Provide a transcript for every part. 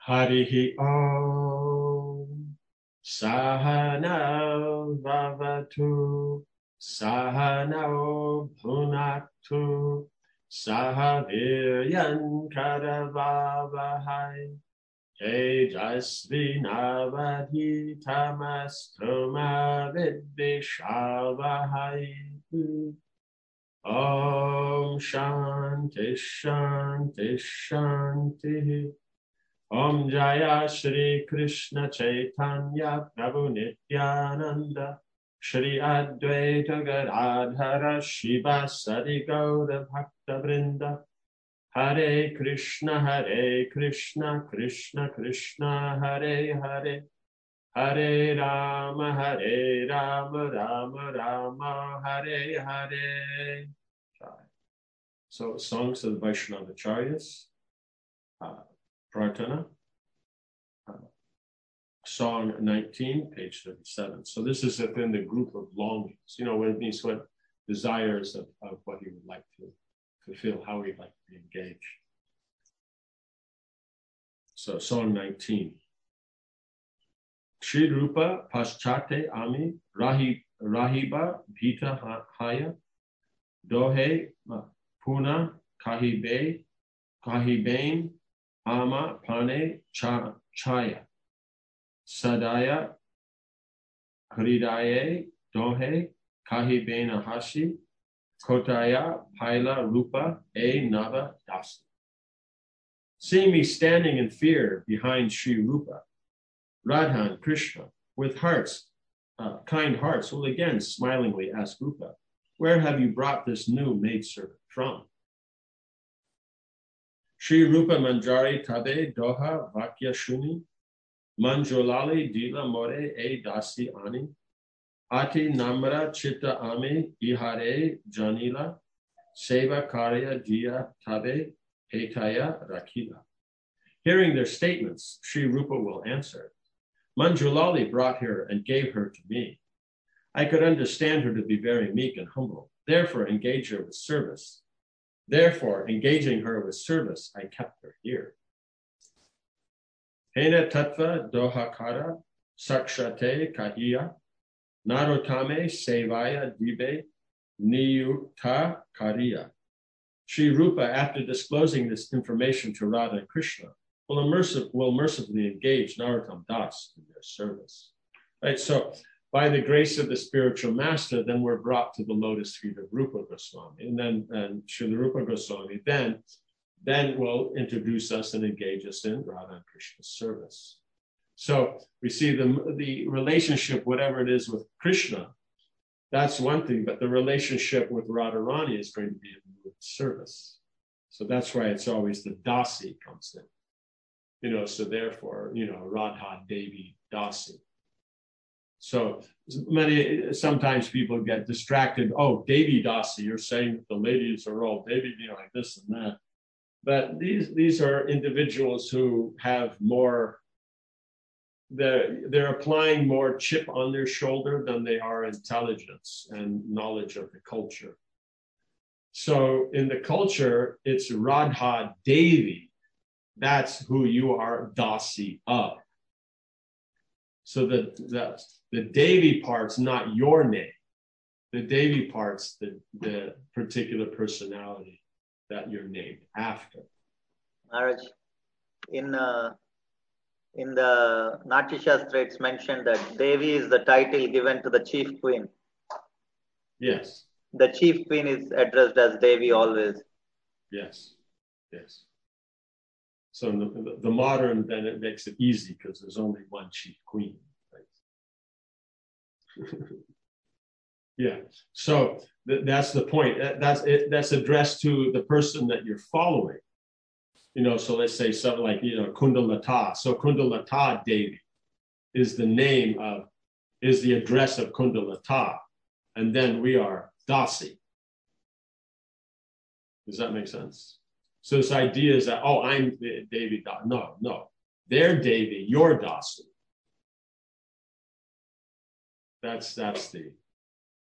Harihi Om Sahana Vavatu Sahana Bhunaktu Sahaviryan Karavavahai Tejasvi Navadhitamastruma Vidvishavahai Om Shanti Shanti Shanti Om Jaya Shri Krishna Chaitanya Prabhu Nityananda Shri Advaita Gadadhara Shiva Sadi Gaura Bhakta Vrinda Hare Krishna Krishna Krishna Hare Hare Hare Rama Rama Rama Hare Hare. So songs of the Vaishnavacharyas, Prarthana, Song 19, page 37. So this is within the group of longings. You know, what it means, what desires of what he would like to fulfill, how he'd like to be engaged. So Song 19. Shri Rupa Paschate Ami Rahiba Bhita Haya Dohe Puna Kahibain Ama Pane Chaya Sadaya Hridaye Dohe Kahibena Hashi Kotaya Paila Rupa E Nava Dasi. Seeing me standing in fear behind Sri Rupa, Radha and Krishna, with hearts, kind hearts, will again smilingly ask Rupa, where have you brought this new maidservant from? Sri Rupa Manjari Tabe Doha Vakya Shuni Manjolali Dila More E Dasi Ani Ati Namra Chitta Ame Ihare Janila Seva Karya Dia Tabe Hetaya Rakila. Hearing their statements, Sri Rupa will answer, Manjulali brought her and gave her to me. I could understand her to be very meek and humble, therefore engage her with service. Therefore, engaging her with service, I kept her here. Hena Tattva Dohakara Sakshate Kahiya Narotame Sevaya Dibe Niyuta Kariya. Sri Rupa, after disclosing this information to Radha and Krishna, will mercifully engage Narottam Das in their service. Right, so by the grace of the spiritual master, then we're brought to the lotus feet of Rupa Goswami. And then Srila Rupa Goswami then will introduce us and engage us in Radha and Krishna's service. So we see the relationship, whatever it is with Krishna, that's one thing, but the relationship with Radharani is going to be in service. So that's why it's always the Dasi comes in. You know, so therefore, you know, Radha Devi Dasi. So sometimes people get distracted. Oh, Devi Dasi, you're saying that the ladies are all Devi, you know, like this and that. But these are individuals who have more, they're applying more chip on their shoulder than they are intelligence and knowledge of the culture. So in the culture, it's Radha Devi. That's who you are Dasi of. So the Devi part's not your name. The Devi part's the particular personality that you're named after. Maharaj, in the Natya Shastra, it's mentioned that Devi is the title given to the chief queen. Yes. The chief queen is addressed as Devi always. Yes, yes. So the modern, then it makes it easy because there's only one chief queen. Right? Yeah. So that's the point. That's addressed to the person that you're following. You know, so let's say something like, you know, Kundalata. So Kundalata Devi is the address of Kundalata. And then we are Dasi. Does that make sense? So this idea is that, oh, I'm Devi Dasi. No. They're Devi, you're Dasi. That's the thing.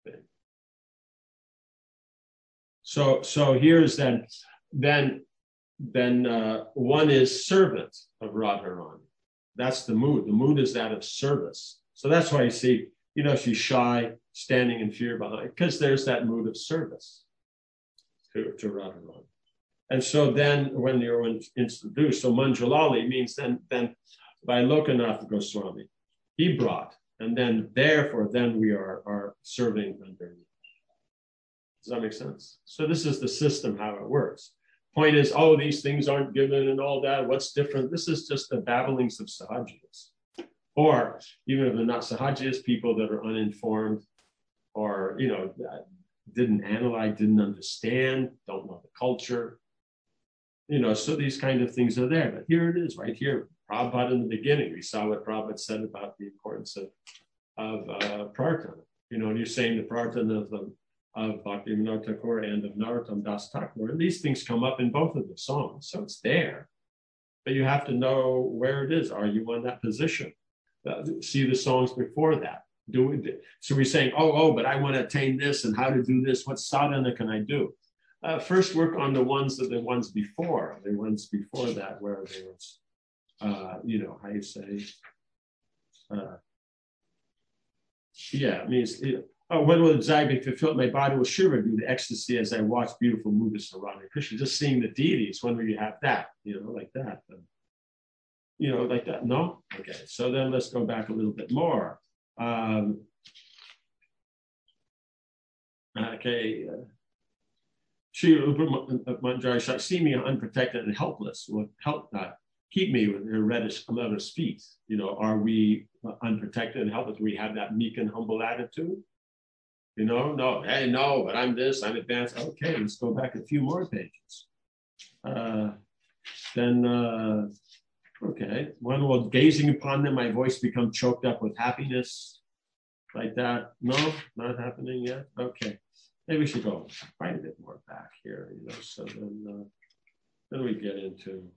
So here's then one is servant of Radharani. That's the mood. The mood is that of service. So that's why you see, she's shy, standing in fear behind, because there's that mood of service to Radharani. And so then when you're introduced, so Manjalali means then by Lokanath Goswami, he brought, and then therefore then we are serving underneath. Does that make sense? So this is the system, how it works. Point is, these things aren't given and all that. What's different? This is just the babblings of Sahajiyas. Or even if they're not Sahajiyas, people that are uninformed or, didn't analyze, didn't understand, don't know the culture. So these kind of things are there. But here it is, right here. Prabhupada in the beginning, we saw what Prabhupada said about the importance of prarthana. And you're saying the prarthana of Bhaktivinoda Thakur and of Narottam Das Thakur. And these things come up in both of the songs. So it's there. But you have to know where it is. Are you on that position? See the songs before that. So we're saying, but I want to attain this and how to do this. What sadhana can I do? First work on the ones before that, where there was, how you say, it means, when will desire be fulfilled? My body will surely do the ecstasy as I watch beautiful movies surrounding Krishna. Just seeing the deities, when will you have that? Like that. Like that. No? Okay. So then let's go back a little bit more. Shri Manjari see me unprotected and helpless. Will help keep me with her reddish lover's feet. Are we unprotected and helpless? Do we have that meek and humble attitude? No, hey, no, but I'm this, I'm advanced. Okay, let's go back a few more pages. One will, gazing upon them, my voice become choked up with happiness. Like that. No, not happening yet. Okay. Maybe we should go quite a bit more back here, so then we get into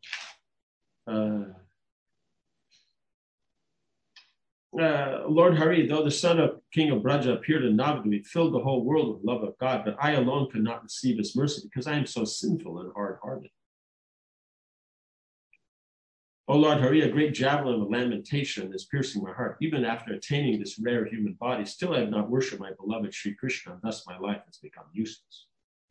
Lord Hari, though the son of King of Braja appeared in Navadvip, filled the whole world with love of God, but I alone could not receive his mercy because I am so sinful and hard-hearted. O Lord Hari, a great javelin of lamentation is piercing my heart. Even after attaining this rare human body, still I have not worshipped my beloved Sri Krishna, and thus my life has become useless.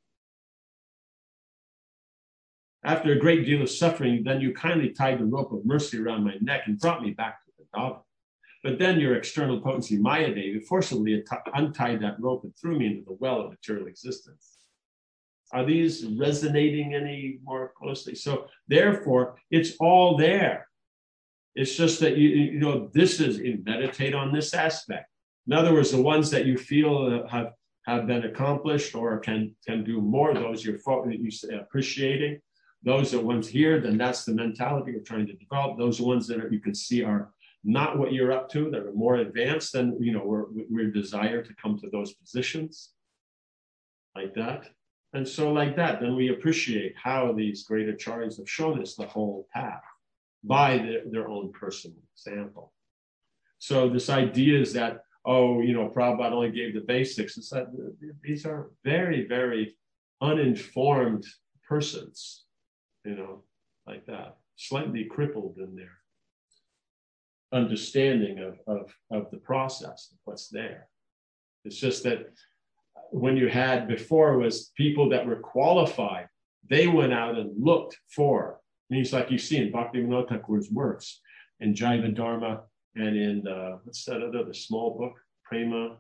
After a great deal of suffering, then you kindly tied the rope of mercy around my neck and brought me back to Vrindavan. But then your external potency, Mayadevi, forcibly untied that rope and threw me into the well of material existence. Are these resonating any more closely? So therefore, it's all there. It's just that, this is, meditate on this aspect. In other words, the ones that you feel have been accomplished or can do more, those you're appreciating. Those are ones here, then that's the mentality we're trying to develop. Those ones that you can see are not what you're up to, that are more advanced, then, we're desire to come to those positions like that. And so like that, then we appreciate how these great acharyas have shown us the whole path by their own personal example. So this idea is that, Prabhupada only gave the basics. It's that these are very, very uninformed persons, like that, slightly crippled in their understanding of the process, of what's there. It's just that when you had before was people that were qualified, they went out and looked for, means like you see in Bhaktivinoda Thakur's works, in Jaiva Dharma, and in what's that other, small book, Prema?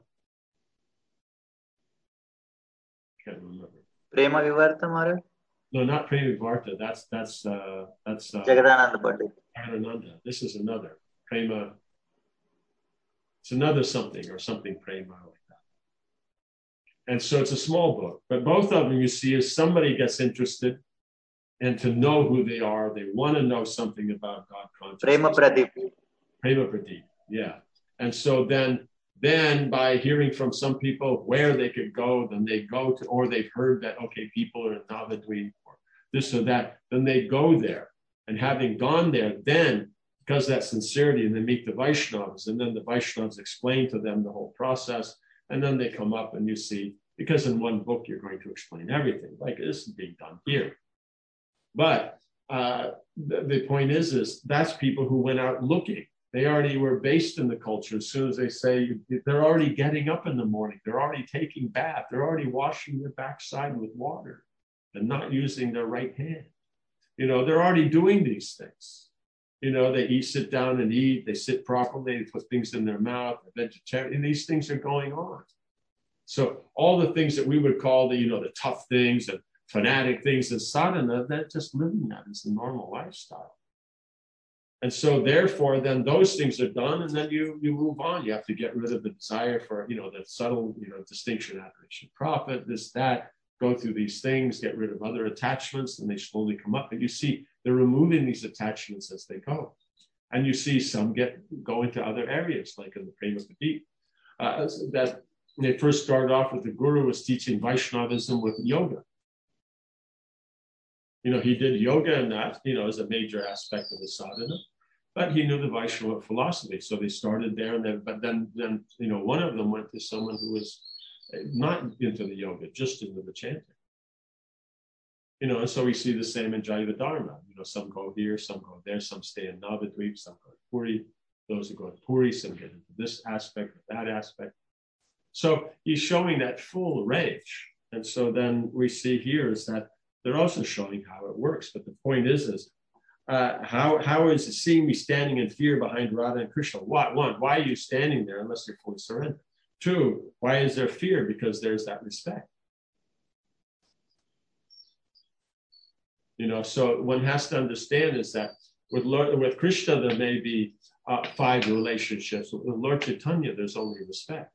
Can't remember. Prema Vivarta, Maharaj? No, not Prema Vivarta. That's Jagadananda Pandit. Jagadananda. This is another Prema. It's another something or something Prema like that. And so it's a small book, but both of them you see is somebody gets interested and to know who they are. They want to know something about God consciousness. Prema Pradeep. Prema Pradeep, yeah. And so then by hearing from some people where they could go, then they go to, or they've heard that, okay, people are in Navadvip or this or that, then they go there. And having gone there, then because of that sincerity, and they meet the Vaishnavas, and then the Vaishnavas explain to them the whole process, and then they come up and you see, because in one book you're going to explain everything, like this is being done here. But the point is that's people who went out looking. They already were based in the culture. As soon as they say, they're already getting up in the morning, they're already taking bath, they're already washing their backside with water and not using their right hand. They're already doing these things. They sit down and eat, they sit properly, they put things in their mouth, they're vegetarian, and these things are going on. So all the things that we would call the tough things and fanatic things in sadhana, that's just living that is the normal lifestyle. And so therefore, then those things are done, and then you move on. You have to get rid of the desire for, the subtle, distinction, adoration, profit, this, that, go through these things, get rid of other attachments, and they slowly come up. And you see they're removing these attachments as they go. And you see some go into other areas, like in the Prema Pati. That they first started off with the Guru was teaching Vaishnavism with yoga. He did yoga and that, as a major aspect of the sadhana, but he knew the Vaishnava philosophy. So they started there, but then, one of them went to someone who was not into the yoga, just into the chanting. And so we see the same in Jaiva Dharma. Some go here, some go there, some stay in Navadvip, some go to Puri. Those who go to Puri, some get into this aspect or that aspect. So he's showing that full range. And so then we see here is that they're also showing how it works. But the point is how is it seeing me standing in fear behind Radha and Krishna? One, why are you standing there unless you're fully surrendered? Two, why is there fear? Because there's that respect. So one has to understand is that with Krishna, there may be 5 relationships. With Lord Chaitanya, there's only respect.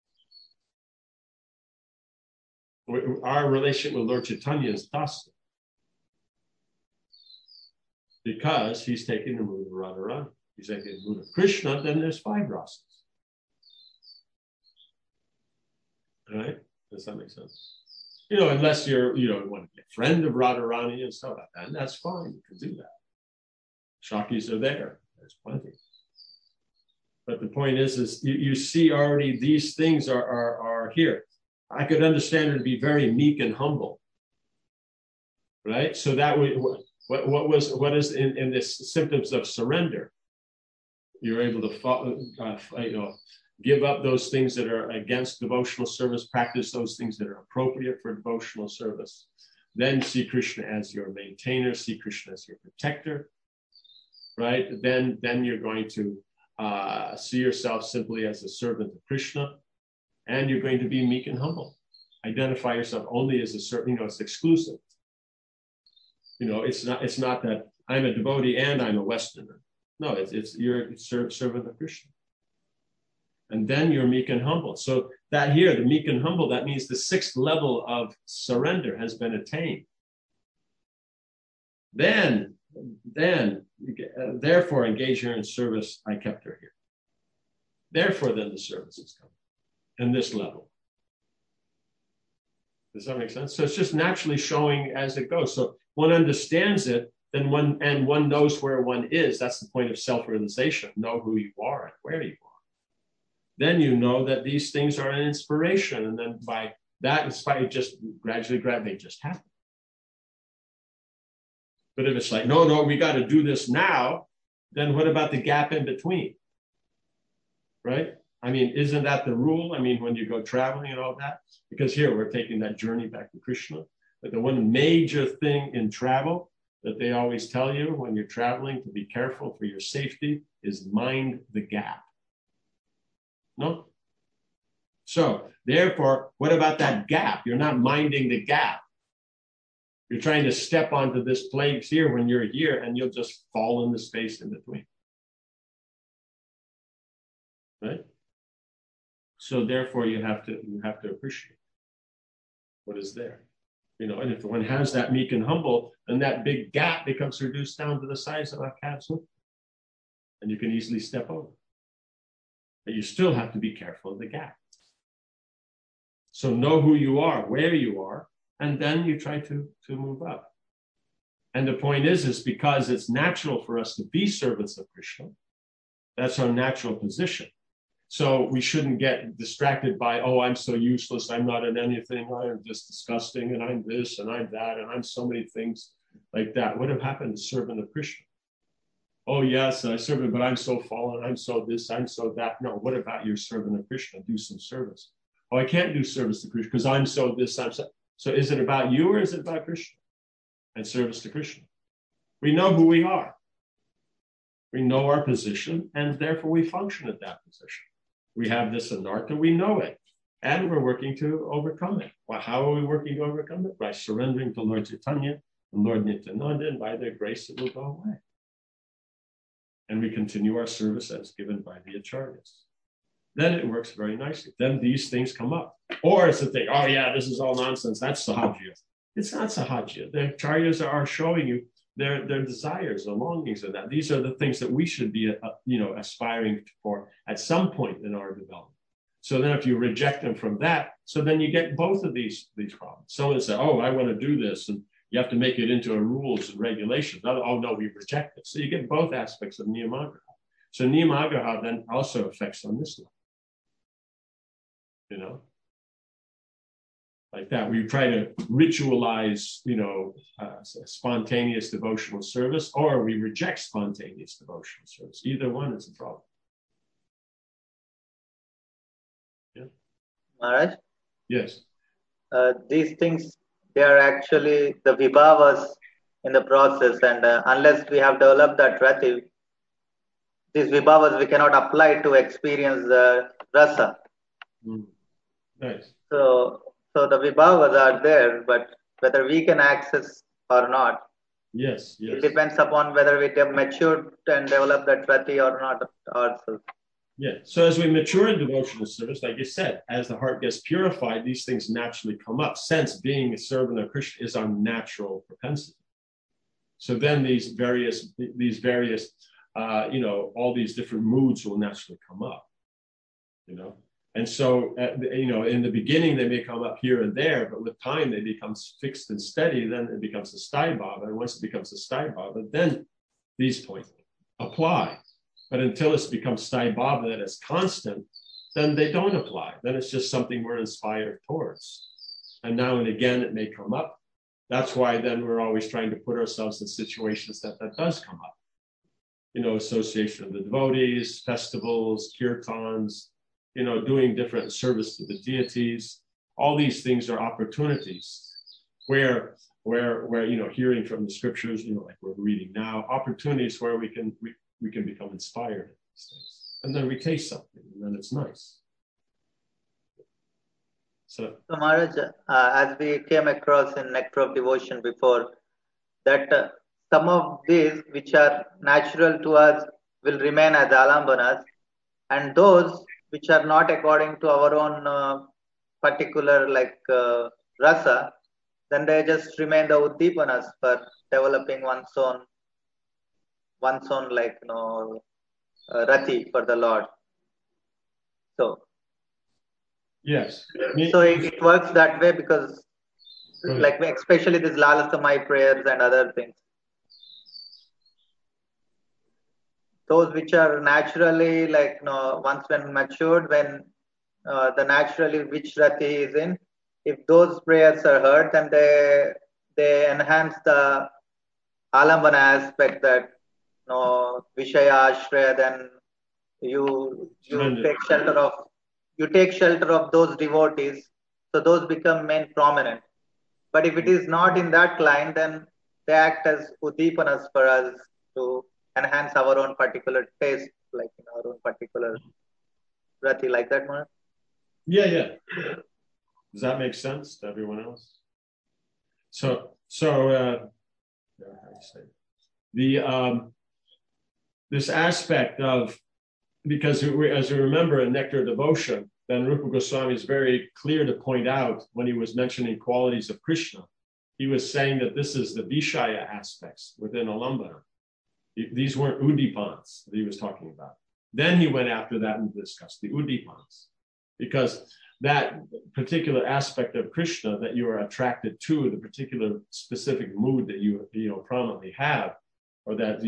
Our relationship with Lord Chaitanya is dasa. Because he's taking the mood of Radharani. He's taking the mood of Krishna, then there's 5 rasas. All right? Does that make sense? Unless you want to be a friend of Radharani and stuff like that, and that's fine. You can do that. Shaktis are there. There's plenty. But the point is you see already these things are here. I could understand her to be very meek and humble, right? So that what is in this symptoms of surrender? You're able to give up those things that are against devotional service, practice those things that are appropriate for devotional service. Then see Krishna as your maintainer, see Krishna as your protector, right? Then you're going to see yourself simply as a servant of Krishna. And you're going to be meek and humble. Identify yourself only as a certain, it's exclusive. It's not that I'm a devotee and I'm a Westerner. No, it's you're a servant of Krishna. And then you're meek and humble. So that here, the meek and humble, that means the 6th level of surrender has been attained. Then, therefore, engage her in service. I kept her here. Therefore, then the service is coming. In this level. Does that make sense? So it's just naturally showing as it goes. So one understands it, then one knows where one is. That's the point of self-realization. Know who you are and where you are. Then you know that these things are an inspiration. And then by that, it just gradually, they just happen. But if it's like, no, we got to do this now, then what about the gap in between? Right? I mean, isn't that the rule? I mean, when you go traveling and all that? Because here we're taking that journey back to Krishna. But the one major thing in travel that they always tell you when you're traveling to be careful for your safety is mind the gap. No? So, therefore, what about that gap? You're not minding the gap. You're trying to step onto this place here when you're here, and you'll just fall in the space in between. Right? So therefore, you have to appreciate what is there. And if one has that meek and humble, then that big gap becomes reduced down to the size of a cat's hook. And you can easily step over. But you still have to be careful of the gap. So know who you are, where you are, and then you try to move up. And the point is because it's natural for us to be servants of Krishna. That's our natural position. So we shouldn't get distracted by, I'm so useless, I'm not in anything, I'm just disgusting, and I'm this, and I'm that, and I'm so many things. like that. What have happened to servant of Krishna? Oh, yes, I serve him, but I'm so fallen. I'm so this, I'm so that. No, what about your servant of Krishna? Do some service. Oh, I can't do service to Krishna because I'm so this, I'm so. So is it about you or is it about Krishna and service to Krishna? We know who we are. We know our position, and therefore we function at that position. We have this anartha, we know it, and we're working to overcome it. Well, how are we working to overcome it? By surrendering to Lord Chaitanya and Lord Nityananda, and by their grace it will go away. And we continue our service as given by the acharyas. Then it works very nicely. Then these things come up. Or it's a thing, oh yeah, this is all nonsense. That's sahajya. It's not sahajya. The acharyas are showing you their desires, their longings, and that these are the things that we should be, aspiring for at some point in our development. So then, if you reject them from that, so then you get both of these problems. Someone say, "Oh, I want to do this," and you have to make it into a rules and regulations. Oh no, we reject it. So you get both aspects of niyamagraha. So niyamagraha then also affects on this level. Like that, we try to ritualize, spontaneous devotional service, or we reject spontaneous devotional service. Either one is a problem. Yeah. Maharaj? Yes. These things, they are actually the vibhavas in the process, and unless we have developed that rati, these vibhavas we cannot apply to experience the rasa. Nice. So the vibhavas are there, but whether we can access or not, yes, it depends upon whether we have matured and developed that rati or not ourselves. Yeah. So as we mature in devotional service, like you said, as the heart gets purified, these things naturally come up. Since being a servant of Krishna is our natural propensity. So then these various, all these different moods will naturally come up. And so, in the beginning, they may come up here and there, but with time, they become fixed and steady. Then it becomes a sthai bhava. And once it becomes a sthai bhava, then these points apply. But until it's become sthai bhava that is constant, then they don't apply. Then it's just something we're inspired towards. And now and again, it may come up. That's why then we're always trying to put ourselves in situations that does come up. Association of the devotees, festivals, kirtans, doing different service to the deities. All these things are opportunities where hearing from the scriptures, like we're reading now, opportunities where we can become inspired in these things. And then we taste something, and then it's nice. So Maharaj, as we came across in Nectar of Devotion before, that some of these which are natural to us will remain as alambanas, and those which are not according to our own particular rasa, then they just remain the uddipanas for developing one's own rati for the Lord. So yes. So it works that way because especially these lalasamai prayers and other things. Those which are naturally once when matured, when the naturally which rati is in, if those prayers are heard, then they enhance the alambana aspect, that vishaya ashraya, then you take shelter of those devotees, so those become main prominent. But if it is not in that line, then they act as udipanas for us to enhance our own particular taste, like in our own particular rati, like that, Maharaj? Yeah. Does that make sense to everyone else? So this aspect of, because as we remember in Nectar of Devotion, then Rupa Goswami is very clear to point out when he was mentioning qualities of Krishna, he was saying that this is the Vishaya aspects within Alambana. These weren't Udipans that he was talking about. Then he went after that and discussed the Udipans, because that particular aspect of Krishna that you are attracted to, the particular specific mood that you prominently have, or that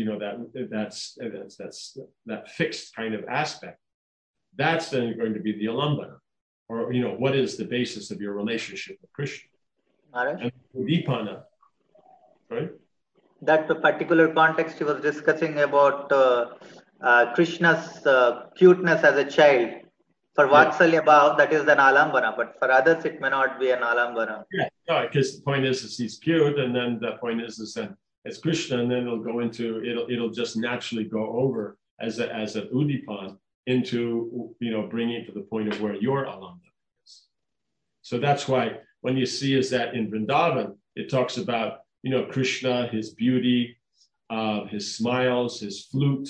that fixed kind of aspect, that's then going to be the alambana, or what is the basis of your relationship with Krishna. Maharaj? And udipana, right? that particular context, he was discussing about Krishna's cuteness as a child. For Vatsalya Bhav, that is an alambana, but for others, it may not be an alambana. Yeah, no, because the point is he's cute, and then the point is that it's Krishna, and then it'll go into it'll just naturally go over as an udipan into bringing it to the point of where your alambana is. So that's why when you see is that in Vrindavan, it talks about Krishna, his beauty, his smiles, his flute,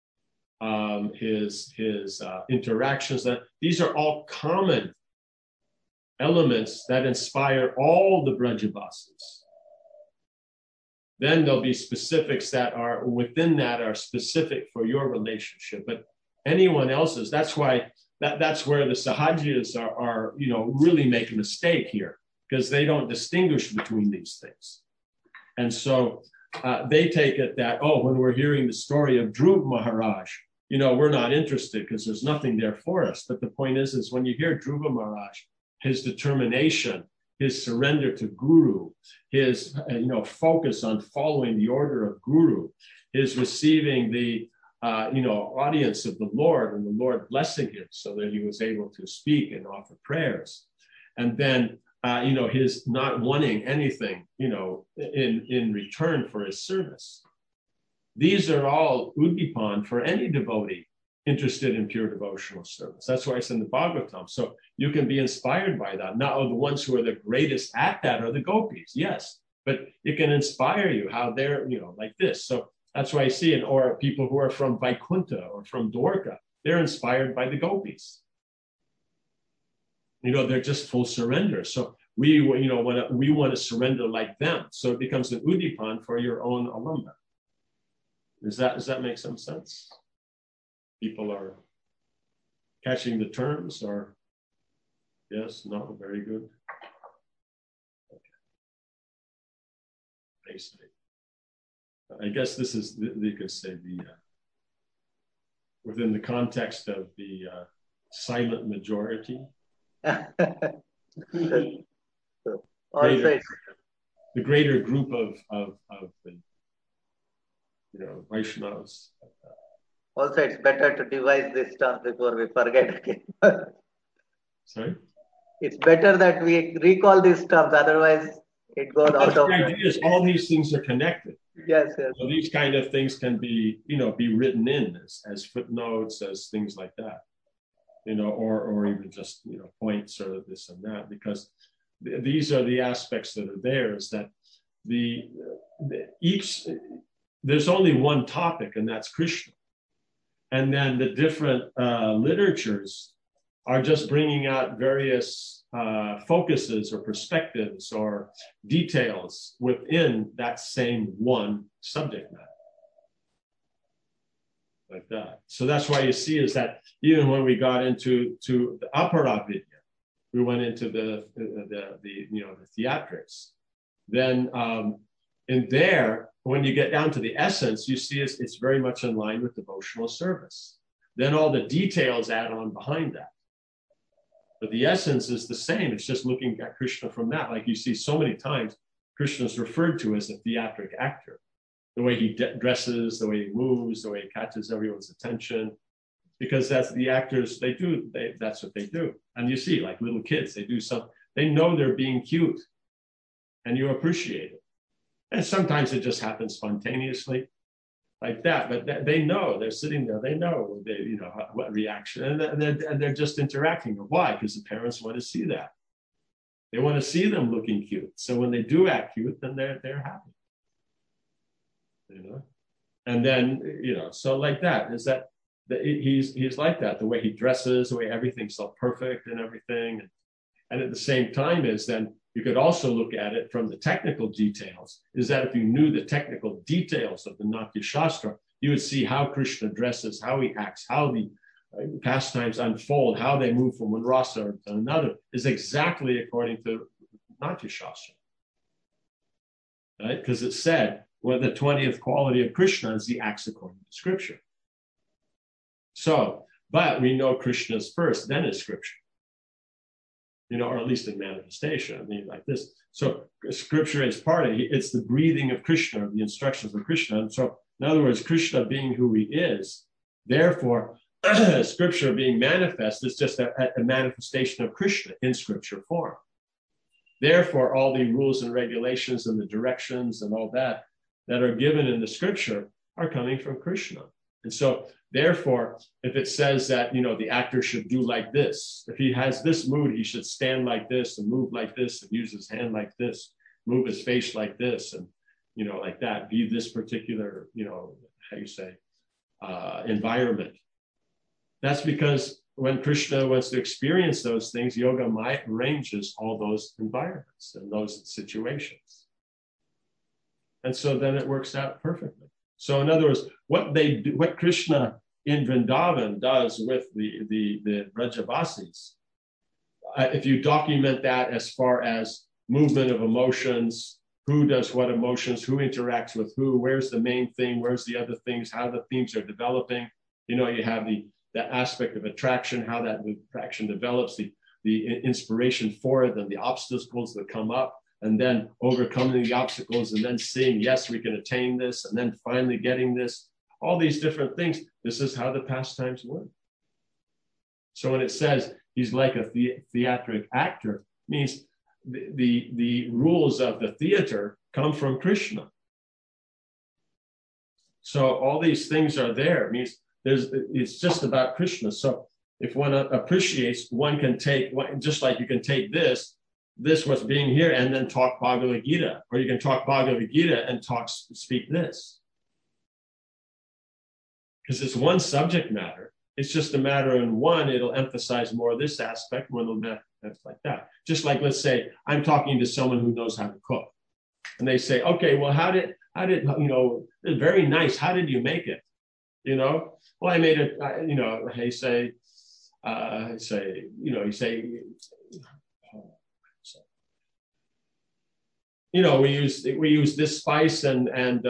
his interactions. That these are all common elements that inspire all the Brajavasis. Then there'll be specifics that are within that are specific for your relationship, but anyone else's. That's why that's where the Sahajiyas are really make a mistake here, because they don't distinguish between these things. And so they take it that, when we're hearing the story of Dhruv Maharaj, we're not interested because there's nothing there for us. But the point is when you hear Dhruva Maharaj, his determination, his surrender to Guru, his focus on following the order of Guru, his receiving the audience of the Lord and the Lord blessing him so that he was able to speak and offer prayers. And then his not wanting anything, in return for his service. These are all udipan for any devotee interested in pure devotional service. That's why it's in the Bhagavatam. So you can be inspired by that. Now, the ones who are the greatest at that are the gopis, yes, but it can inspire you how they're, like this. So that's why I see it, or people who are from Vaikuntha or from Dwarka, they're inspired by the gopis. They're just full surrender. So we want to surrender like them. So it becomes an udipan for your own alumna. Does that make some sense? People are catching the terms, or yes, no, very good. Okay. I guess this is, you could say, within the context of the silent majority. The greater group of the Vaishnavas. Also, it's better to devise these terms before we forget again. Sorry? It's better that we recall these terms, otherwise it goes out of... The idea is all these things are connected. Yes. So these kind of things can be, be written in as footnotes, as things like that, or even just, points or this and that, because these are the aspects that are there, is that there's only one topic, and that's Krishna. And then the different literatures are just bringing out various focuses or perspectives or details within that same one subject matter. Like that. So that's why you see is that even when we got into the Aparavidya, we went into the theatrics. Then in there, when you get down to the essence, you see it's very much in line with devotional service. Then all the details add on behind that. But the essence is the same. It's just looking at Krishna from that. Like you see so many times, Krishna is referred to as a theatric actor. The way he dresses, the way he moves, the way he catches everyone's attention. Because that's the actors, that's what they do. And you see, like little kids, they know they're being cute. And you appreciate it. And sometimes it just happens spontaneously like that, but they know, they're sitting there, they know, what reaction, and they're just interacting. Why? Because the parents want to see that. They want to see them looking cute. So when they do act cute, then they're happy. And then, so like that, is that he's like that, the way he dresses, the way everything's so perfect and everything. And at the same time is then, you could also look at it from the technical details, is that if you knew the technical details of the Natya Shastra, you would see how Krishna dresses, how he acts, how the pastimes unfold, how they move from one rasa to another, is exactly according to Natya Shastra. Right? Because it said, the 20th quality of Krishna is he acts according to Scripture. So, but we know Krishna's first, then is Scripture. Or at least in manifestation, like this. So scripture is part of it. It's the breathing of Krishna, the instructions of Krishna. And so, in other words, Krishna being who he is, therefore, scripture being manifest is just a manifestation of Krishna in scripture form. Therefore, all the rules and regulations and the directions and all that are given in the scripture are coming from Krishna. And so, therefore, if it says that, the actor should do like this, if he has this mood, he should stand like this and move like this and use his hand like this, move his face like this, and, like that, be this particular, environment. That's because when Krishna wants to experience those things, yoga arranges all those environments and those situations. And so then it works out perfectly. So in other words, what Krishna in Vrindavan does with the Brajavasis, if you document that as far as movement of emotions, who does what emotions, who interacts with who, where's the main thing, where's the other things, how the themes are developing, you have the aspect of attraction, how that attraction develops, the inspiration for it, and the obstacles that come up, and then overcoming the obstacles, and then seeing, yes, we can attain this, and then finally getting this, all these different things. This is how the pastimes work. So when it says he's like a theatric actor, means the rules of the theater come from Krishna. So all these things are there. It means it's just about Krishna. So if one appreciates, one can take, just like you can take this what's being here, and then talk Bhagavad Gita, or you can talk Bhagavad Gita and speak this. Because it's one subject matter. It's just a matter in one, it'll emphasize more of this aspect, one will emphasize like that. Just like, let's say, I'm talking to someone who knows how to cook. And they say, okay, well, how did it's very nice. How did you make it? Well, I made it, he say, we use this spice and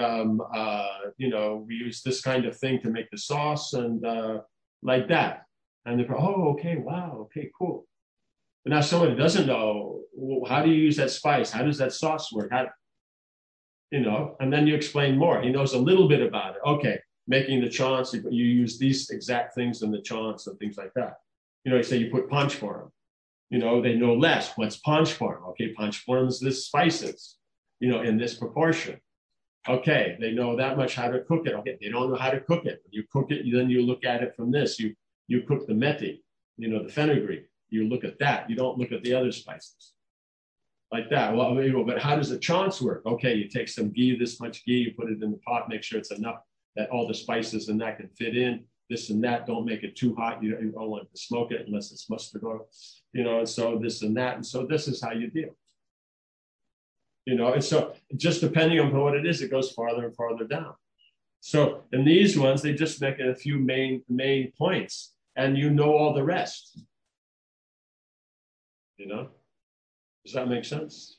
we use this kind of thing to make the sauce and like that. And they go, oh, okay, wow, okay, cool. But now someone who doesn't know, well, how do you use that spice? How does that sauce work? And then you explain more. He knows a little bit about it. Okay, making the chaunts, you use these exact things in the chaunts and things like that. You say you put panchphoram. They know less. What's panchphoram? Okay, panchphoram is this spices, in this proportion. Okay, they know that much how to cook it. Okay, they don't know how to cook it. When you cook it, then you look at it from this. You cook the methi, the fenugreek. You look at that. You don't look at the other spices. Like that. Well, but how does the chaunts work? Okay, you take some ghee, this much ghee, you put it in the pot, make sure it's enough that all the spices in that can fit in. This and that, don't make it too hot. You don't want to smoke it unless it's mustard oil, and so this and that. And so this is how you deal. And so just depending on what it is, it goes farther and farther down. So in these ones, they just make a few main points, and all the rest. Does that make sense?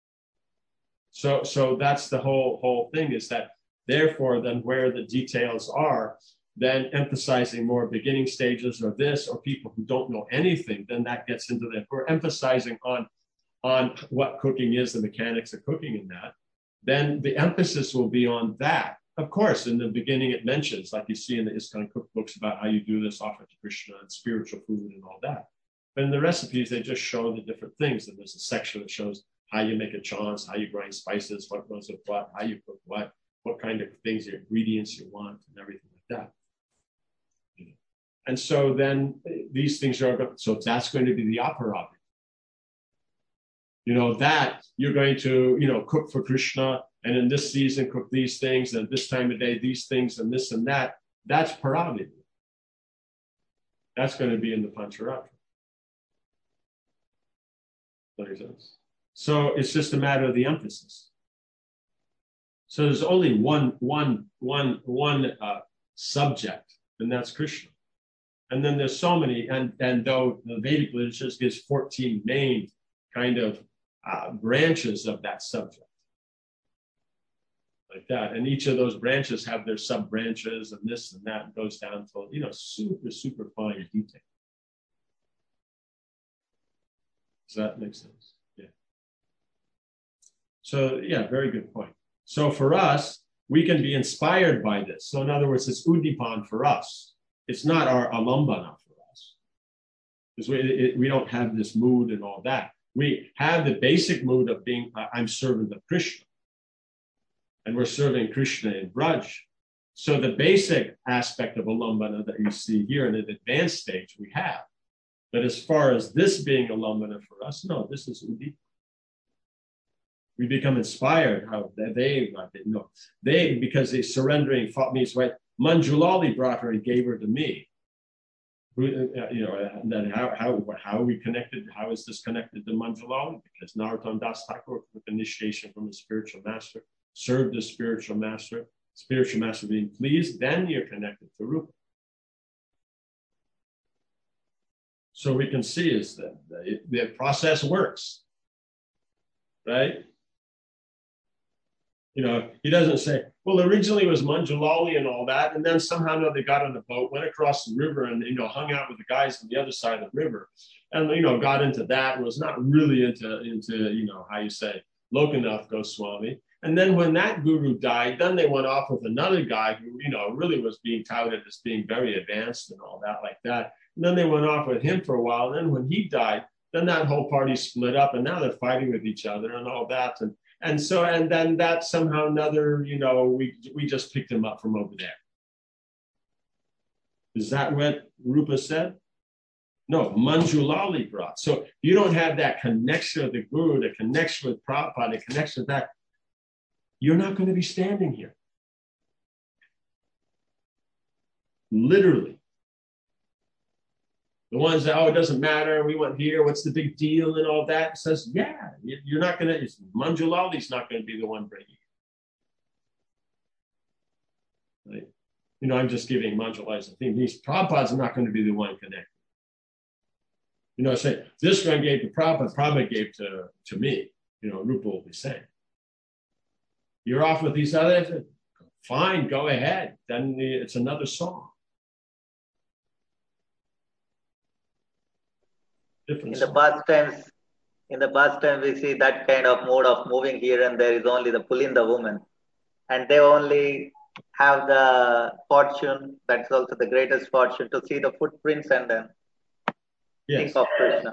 So that's the whole thing, is that therefore then where the details are, then emphasizing more beginning stages or this, or people who don't know anything, then that gets into that. We're emphasizing on what cooking is, the mechanics of cooking and that, then the emphasis will be on that. Of course, in the beginning it mentions, like you see in the ISKCON cookbooks, about how you do this, offer to Krishna and spiritual food and all that. But in the recipes, they just show the different things. And there's a section that shows how you make a chaunts, how you grind spices, what goes with what, how you cook what kind of things, your ingredients you want, and everything like that. And so then these things are, so that's going to be the aparabhi. That you're going to, cook for Krishna, and in this season, cook these things, and this time of day, these things, and this and that. That's parabhi. That's going to be in the Pancharatra. That makes sense. So it's just a matter of the emphasis. So there's only one subject, and that's Krishna. And then there's so many, and though the Vedic literature gives 14 main kind of branches of that subject, like that, and each of those branches have their sub branches, and this and that, and goes down to super fine detail. Does that make sense? So yeah, very good point. So for us, we can be inspired by this. So in other words, it's Udipan for us. It's not our alambana for us. Because we don't have this mood and all that. We have the basic mood of being, I'm servant of Krishna. And we're serving Krishna in Braj. So the basic aspect of alambana that you see here in an advanced stage, we have. But as far as this being alambana for us, no, this is Udipan. We become inspired how they because they surrendering means what Manjulali brought her and gave her to me. And then how are we connected? How is this connected to Manjulali? Because Narottam Das Thakur took initiation from a spiritual master, served the spiritual master being pleased, then you're connected to Rupa. So we can see is that the process works, right? He doesn't say, well, originally it was Manjulali and all that, and then somehow they got on the boat, went across the river, and hung out with the guys on the other side of the river, and got into that, and was not really into how you say Lokanath Goswami. And then when that guru died, then they went off with another guy who really was being touted as being very advanced and all that like that. And then they went off with him for a while. And then when he died, then that whole party split up, and now they're fighting with each other and all that. And then that somehow another, we just picked him up from over there. Is that what Rupa said? No, Manjulali brought. So you don't have that connection with the Guru, the connection with Prabhupada, the connection with that, you're not going to be standing here. Literally. The ones that, it doesn't matter, we went here, what's the big deal and all that, says, yeah, you're not going to, Manjulali's not going to be the one bringing it. Right? I'm just giving Manjulali's a thing. These Prabhupada's not going to be the one connected. Say, this one gave to Prabhupada, Prabhupada gave to me. Rupa will be saying. You're off with these others, fine, go ahead. Then it's another song. In the past times, we see that kind of mode of moving here and there is only the Pulinda woman. And they only have the fortune, that's also the greatest fortune, to see the footprints and then think of Krishna.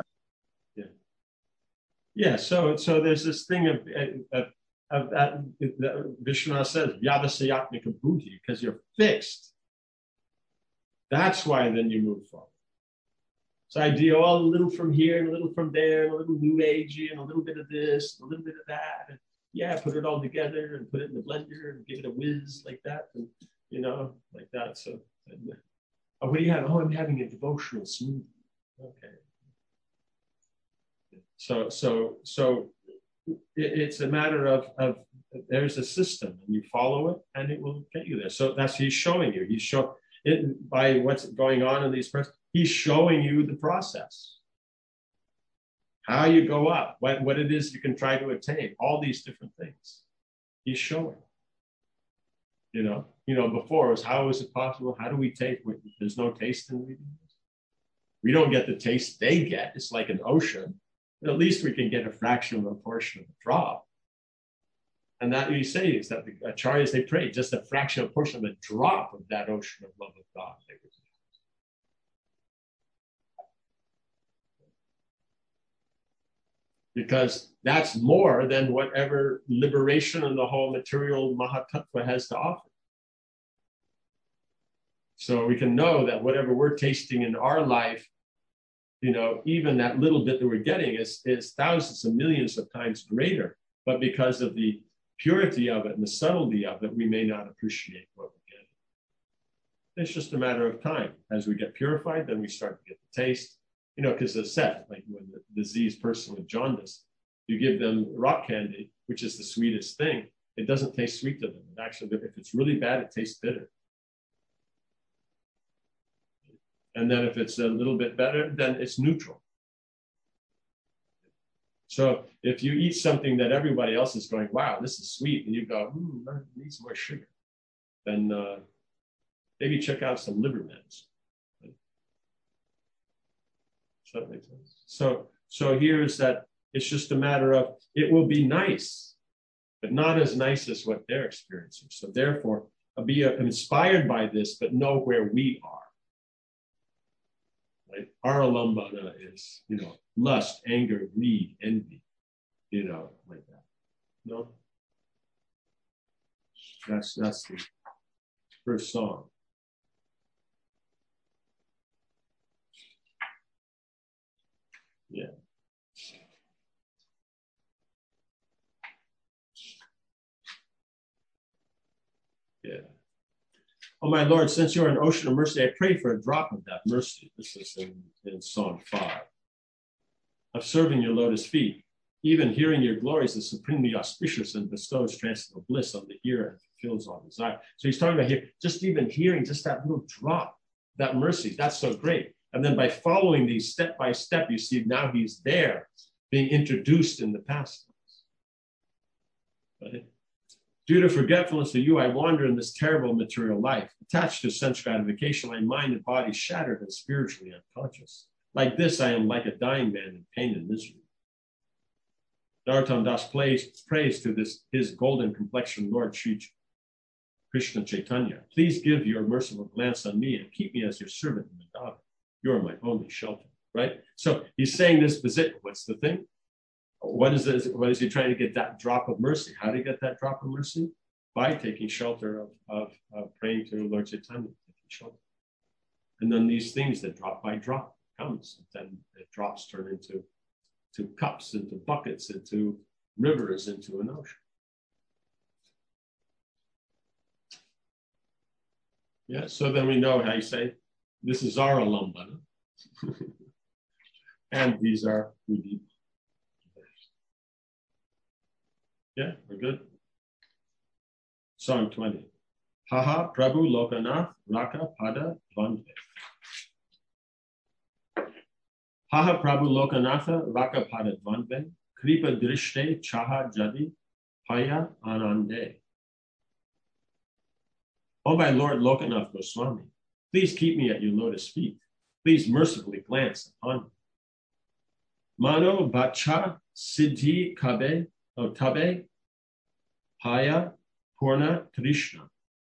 Yeah. So there's this thing of that Vishwanath says, Yadasayatmika Buddhi, because you're fixed. That's why then you move forward. So I do a little from here and a little from there and a little new agey and a little bit of this, and a little bit of that. And put it all together and put it in the blender and give it a whiz like that. And, like that. So what do you have? Oh, I'm having a devotional smoothie. Okay. So it's a matter of there's a system and you follow it and it will get you there. So that's he's showing you. He's showing it by what's going on in these persons. He's showing you the process, how you go up, what it is you can try to attain, all these different things. He's showing. Before it was how is it possible? How do we take? There's no taste in reading this. We don't get the taste they get. It's like an ocean. But at least we can get a fraction of a portion of the drop. And that you say is that the acharyas, they pray just a fraction of a portion of a drop of that ocean of love of God. Because that's more than whatever liberation in the whole material Mahatattva has to offer. So we can know that whatever we're tasting in our life, even that little bit that we're getting is thousands of millions of times greater. But because of the purity of it and the subtlety of it, we may not appreciate what we're getting. It's just a matter of time. As we get purified, then we start to get the taste. Because as I said, like when the diseased person with jaundice, you give them rock candy, which is the sweetest thing. It doesn't taste sweet to them. Actually, if it's really bad, it tastes bitter. And then if it's a little bit better, then it's neutral. So if you eat something that everybody else is going, wow, this is sweet, and you go, that needs more sugar, then maybe check out some liver meds. So that makes sense. So here's that it's just a matter of, it will be nice but not as nice as what they're experiencing. So therefore, be inspired by this, but know where we are. Right? Our alambana is, lust, anger, greed, envy, like that. No? That's the first song. Yeah. Yeah. Oh, my Lord, since you are an ocean of mercy, I pray for a drop of that mercy. This is in Song 5. Of serving your lotus feet, even hearing your glories is supremely auspicious and bestows transcendental bliss on the hearer and fulfills all desire. So he's talking about here, just even hearing just that little drop, that mercy, that's so great. And then by following these step by step, you see now he's there being introduced in the past. Right? Due to forgetfulness of you, I wander in this terrible material life. Attached to sense gratification, my mind and body shattered and spiritually unconscious. Like this, I am like a dying man in pain and misery. Narottam Das prays to his golden complexion Lord Sri Krishna Chaitanya. Please give your merciful glance on me and keep me as your servant and my daughter. You are my only shelter. Right? So he's saying this, what's the thing? What is this? What is he trying to get that drop of mercy? How do you get that drop of mercy? By taking shelter of praying to Lord Chaitanya, taking shelter. And then these things that drop by drop comes, and then the drops turn into cups, into buckets, into rivers, into an ocean. Yeah, so then we know how you say, this is our alambana. And these are Udip. Yeah, we're good. Song 20. Haha Prabhu Lokanath Raka Pada Dvandve. Haha Prabhu Lokanatha Raka Pada Dvandve. Kripa Drishte Chaha Jadi Paya Anande. Oh, my Lord Lokanath Goswami, please keep me at your lotus feet. Please mercifully glance upon me. Mano Bacha Siddhi Kabe Tabe Paya Purna Krishna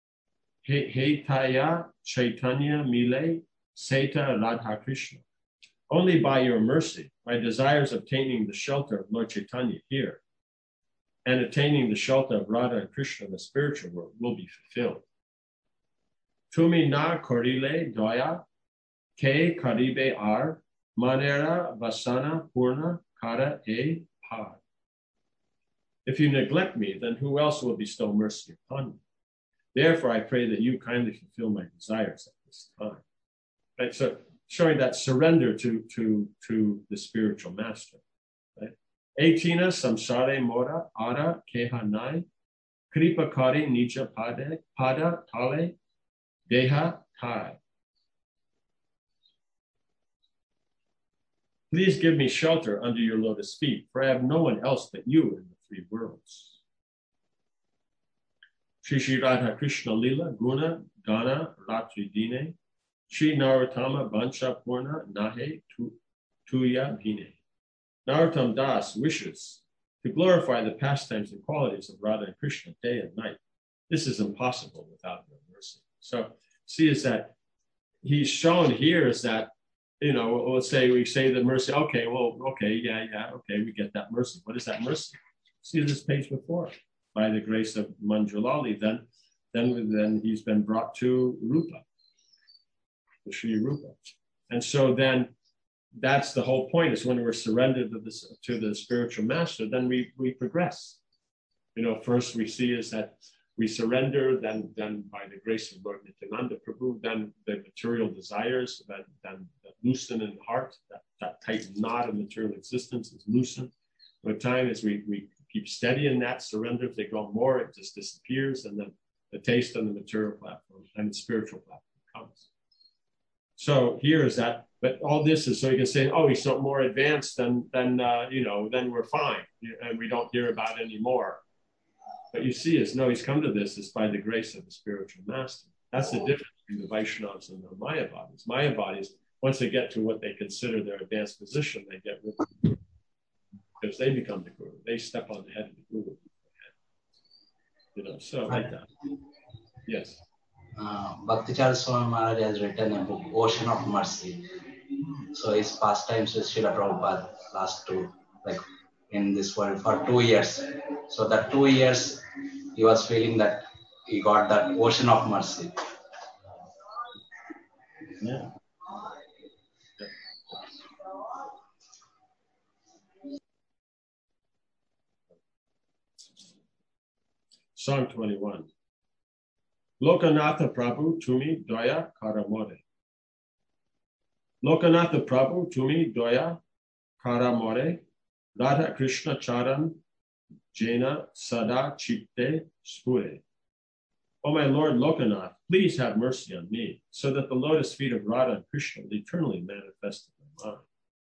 Hetaya Chaitanya Mile Seta Radha Krishna. Only by your mercy, my desires obtaining the shelter of Lord Chaitanya here and attaining the shelter of Radha and Krishna in the spiritual world will be fulfilled. Tumi na korile doya ke karibe ar manera vasana purna kara e par. If you neglect me, then who else will bestow mercy upon me? Therefore, I pray that you kindly fulfill my desires at this time. Right? So showing that surrender to the spiritual master. Right? Etina samsare mora ara kehanai kripa kari nija pada tale deha tai. Please give me shelter under your lotus feet, for I have no one else but you in the three worlds. Shri Shri Radha Krishna Lila Guna Gana Ratri Dine Shri Narottama Bancha Purna Nahe Tuya Bhine. Narottam Das wishes to glorify the pastimes and qualities of Radha and Krishna day and night. This is impossible without your mercy. So see is that he's shown here is that, let's say we say the mercy, okay, we get that mercy. What is that mercy? See this page before. By the grace of Manjulali, then he's been brought to Rupa, the Sri Rupa. And so then that's the whole point, is when we're surrendered to the spiritual master, then we progress. First we see is that we surrender, then by the grace of Lord Nityananda Prabhu, then the material desires that loosen in the heart, that tight knot of material existence is loosened. With time, as we keep steady in that surrender, if they go more, it just disappears, and then the taste on the material platform and the spiritual platform comes. So here is that, but all this is so you can say, oh, he's not more advanced than we're fine, and we don't hear about it anymore. But you see, he's come to this is by the grace of the spiritual master. That's the difference between the Vaishnavas and the Mayavadis. Mayavadis, once they get to what they consider their advanced position, they get rid of the guru, because they become the guru. They step on the head of the guru. So like that. Yes. Bhaktichar Swami Maharaj has written a book, Ocean of Mercy. So his pastimes with Srila Prabhupada last in this world for 2 years. So that 2 years, he was feeling that he got that ocean of mercy. Yeah. Song 21. Lokanatha Prabhu Tumi Doya Karamore. Lokanatha Prabhu Tumi Doya Karamore. Radha Krishna Charan Jaina Sada Chitte Spure. Oh my Lord Lokanath, please have mercy on me, so that the lotus feet of Radha and Krishna will eternally manifest in my mind.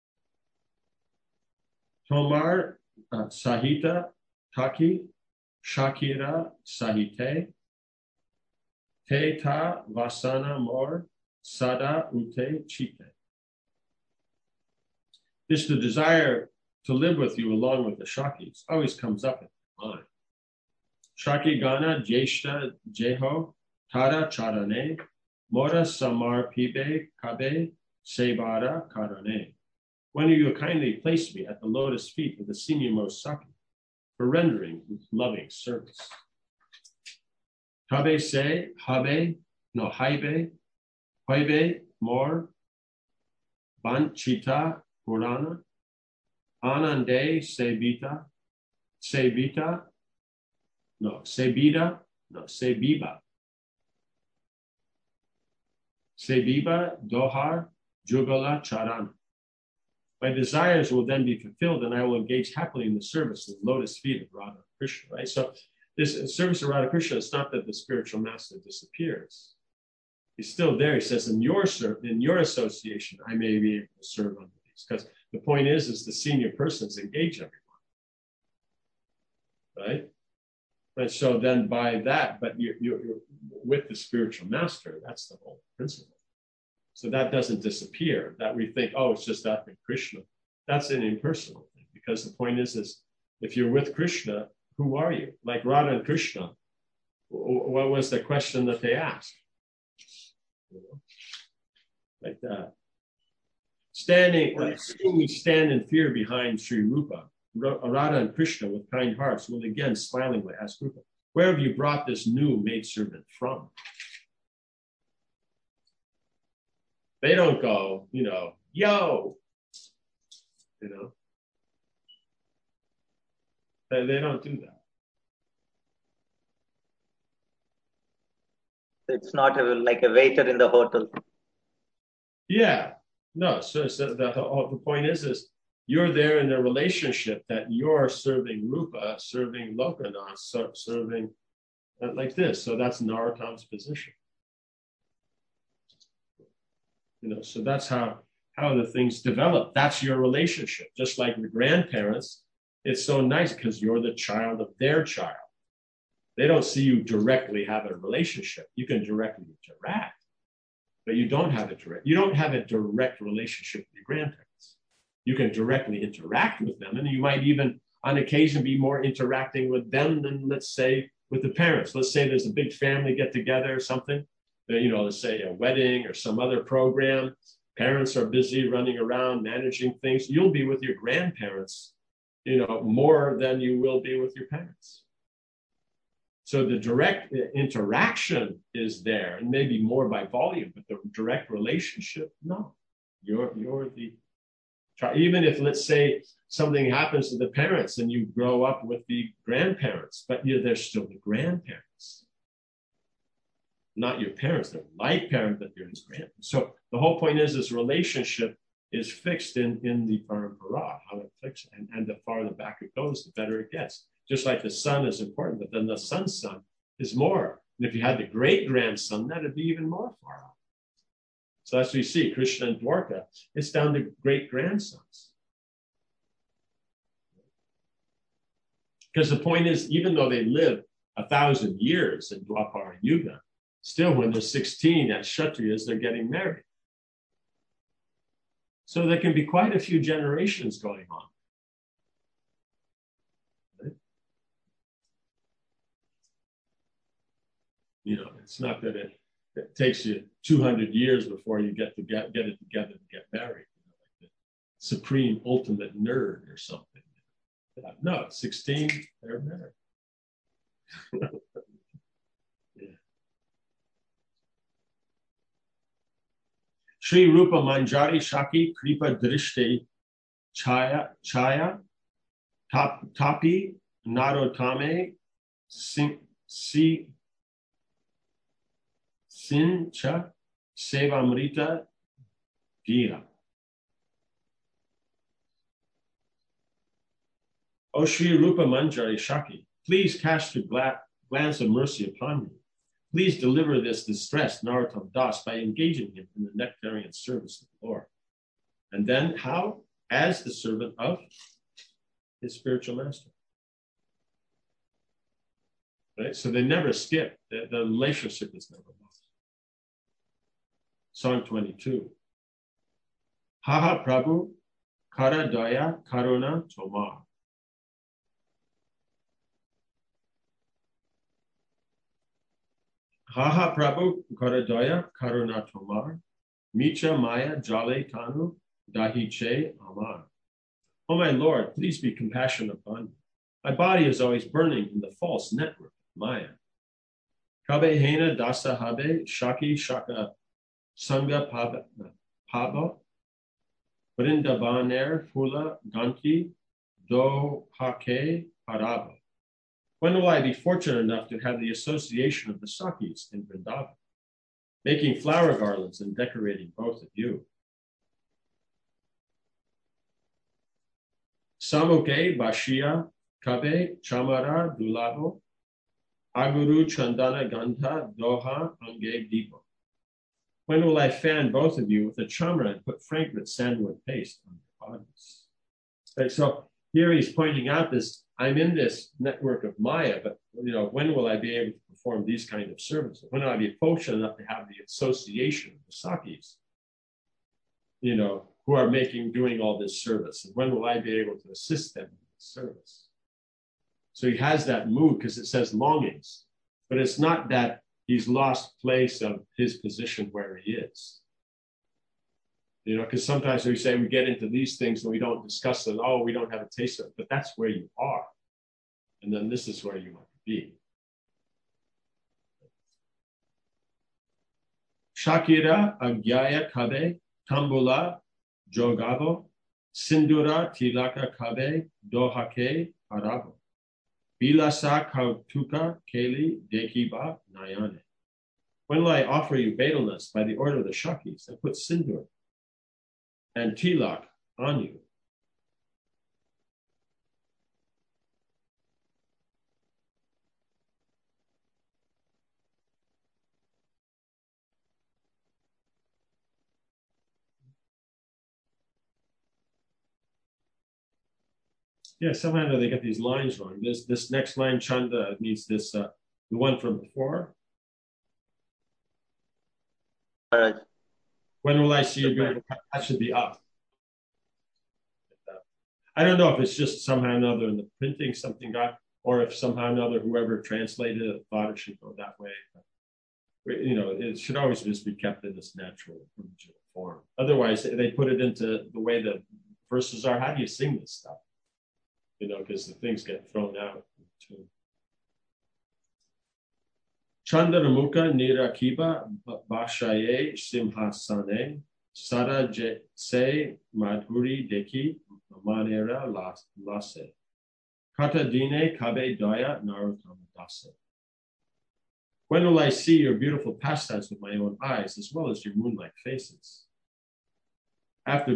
Tomar Sahita Taki Shakira Sahite Teta Vasana Mor Sada Ute Chite. This the desire to live with you along with the Shakis always comes up in my mind. Shaki Gana Jeshta Jeho Tada Charane Mora Samar Pibe Kabe Sebara Karane. When you kindly place me at the lotus feet of the senior-most Saki for rendering loving service. Kabe se, habe, no haibe, hoibe, more, banchita, purana, anande, sebita, sebita, no, sebida, no, sebiba. Sebiba, dohar, jugala, charan. My desires will then be fulfilled and I will engage happily in the service of the lotus feet of Radha Krishna, right? So this service of Radha Krishna, it's not that the spiritual master disappears. He's still there. He says, in your association, I may be able to serve under these. Because the point is the senior persons engage everyone. Right? And so then by that, but you're with the spiritual master, that's the whole principle. So that doesn't disappear, that we think, oh, it's just that with Krishna. That's an impersonal thing, because the point is if you're with Krishna, who are you? Like Radha and Krishna, what was the question that they asked? Like that. Seeing me stand in fear behind Sri Rupa, Radha and Krishna with kind hearts will again smilingly ask Rupa, where have you brought this new maidservant from? They don't go, yo, They don't do that. It's not like a waiter in the hotel. Yeah, no. So the point is you're there in a relationship that you're serving Rupa, serving Lokanath, serving like this. So that's Narottam's position. So that's how the things develop. That's your relationship. Just like the grandparents, it's so nice because you're the child of their child. They don't see you directly have a relationship. You can directly interact, but you don't have a direct relationship with your grandparents. You can directly interact with them, and you might even on occasion be more interacting with them than, let's say, with the parents. Let's say there's a big family get together or something. Let's say a wedding or some other program. Parents are busy running around managing things. You'll be with your grandparents, more than you will be with your parents. So the direct interaction is there, and maybe more by volume, but the direct relationship, no. You're the child. Even if, let's say, something happens to the parents and you grow up with the grandparents, but they're still the grandparents. Not your parents, they're like parents, but they're his grandparents. So the whole point is this relationship is fixed in the parampara, how it fixed, and the farther back it goes, the better it gets. Just like the son is important, but then the son's son is more. And if you had the great-grandson, that'd be even more far off. So that's what you see, Krishna and Dwarka, it's down to great-grandsons. Because the point is, even though they live 1,000 years in Dwapara Yuga, still when they're 16 as Kshatriyas, they're getting married. So there can be quite a few generations going on. It's not that it takes you 200 years before you get it together to get married, like the supreme ultimate nerd or something. No, 16, they're married. Yeah. Sri Rupa Manjari Shaki Kripa Drishti Chaya Tapi Narotame Sincha Sevamrita Gira. O Sri Rupa Manjari Shaki, please cast your glance of mercy upon me. Please deliver this distressed Narottam Das by engaging him in the nectarian service of the Lord. And then how? As the servant of his spiritual master. Right? So they never skip. The relationship is never lost. Song 22. Haha Prabhu Kara Daya Karuna Tomar. Haha Prabhu Karadaya Karuna Tomar Micha Maya Jale Tanu Dahiche Amar. Oh my Lord, please be compassionate upon me. My body is always burning in the false network of Maya. Kabe Hena Dasa Habe Shaki Shaka Sangha Paba Vrindabaner Fula Ganti Do Hake Paraba. When will I be fortunate enough to have the association of the Sakis in Vrindavan, making flower garlands and decorating both of you? Samuke Bashia Kabe Chamara Dulabo Aguru Chandana Gandha Doha Ange Dipo. When will I fan both of you with a chamara and put fragrant sandalwood paste on your bodies? Right, so here he's pointing out this, I'm in this network of Maya, but when will I be able to perform these kind of services? When will I be fortunate enough to have the association of the Sakis, who are doing all this service? And when will I be able to assist them in this service? So he has that mood because it says longings, but it's not that he's lost place of his position where he is. Because sometimes we say we get into these things and we don't discuss them. Oh, we don't have a taste of it, but that's where you are. And then this is where you want to be. Shakira Agyaya Kabe Tambula Jogavo Sindura Tilaka Kabe Dohake Parabo Bilasa Kautuka Keli Dekiba Nayane. When will I offer you betelnus by the order of the Shakis and put sindur and tilak on you? Yeah, somehow they get these lines wrong. This next line, Chanda, means this, the one from before. When will I see you beautiful? That should be up. I don't know if it's just somehow or another in the printing something got, or if somehow or another whoever translated it thought it should go that way. But, it should always just be kept in this natural original form. Otherwise, they put it into the way the verses are. How do you sing this stuff? Because the things get thrown out too. Chandramukha Nirakiba Bashaye Simhasane Sada Se Madhuri Deki Manera Lase Kata Dine Kabe Daya Narottama Dase. When will I see your beautiful pastimes with my own eyes, as well as your moonlight faces? After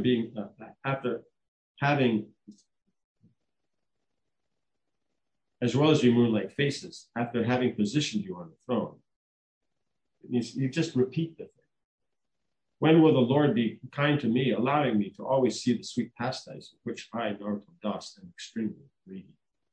having as well as your moonlight faces, after having positioned you on the throne. It means you just repeat the thing. When will the Lord be kind to me, allowing me to always see the sweet pastimes of which I, Narottam Das, am extremely greedy?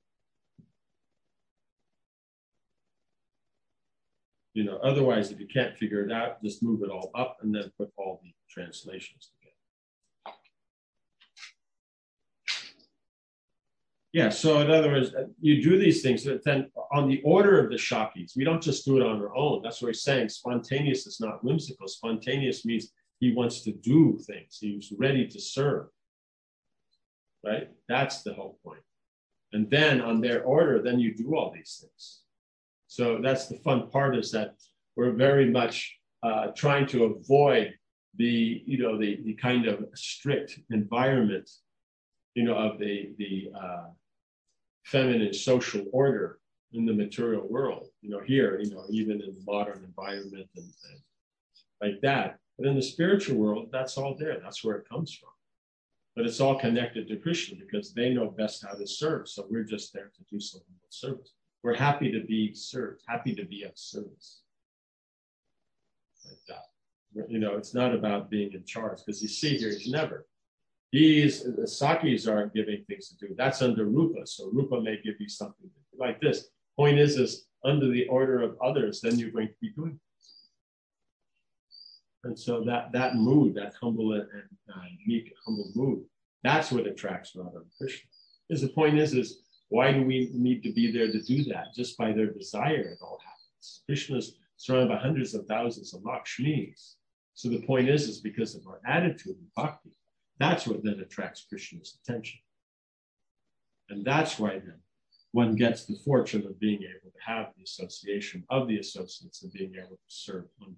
Otherwise, if you can't figure it out, just move it all up and then put all the translations together. Yeah, so in other words, you do these things, but then on the order of the Shaktis, we don't just do it on our own. That's what he's saying. Spontaneous is not whimsical. Spontaneous means he wants to do things. He's ready to serve, right? That's the whole point. And then on their order, then you do all these things. So that's the fun part, is that we're very much trying to avoid the kind of strict environment, of the feminine social order in the material world, here, even in the modern environment and like that. But in the spiritual world, that's all there. That's where it comes from. But it's all connected to Krishna because they know best how to serve. So we're just there to do something with service. We're happy to be served, happy to be of service. Like that. It's not about being in charge, because you see here, he's never. The Sakis aren't giving things to do. That's under Rupa. So Rupa may give you something to do. Like this. Point is under the order of others, then you're going to be doing this. And so that mood, that humble and meek, humble mood, that's what attracts Radha and Krishna. Because the point is why do we need to be there to do that? Just by their desire, it all happens. Krishna's surrounded by hundreds of thousands of Lakshmis. So the point is because of our attitude and bhakti. That's what then attracts Krishna's attention. And that's why then one gets the fortune of being able to have the association of the associates and being able to serve under.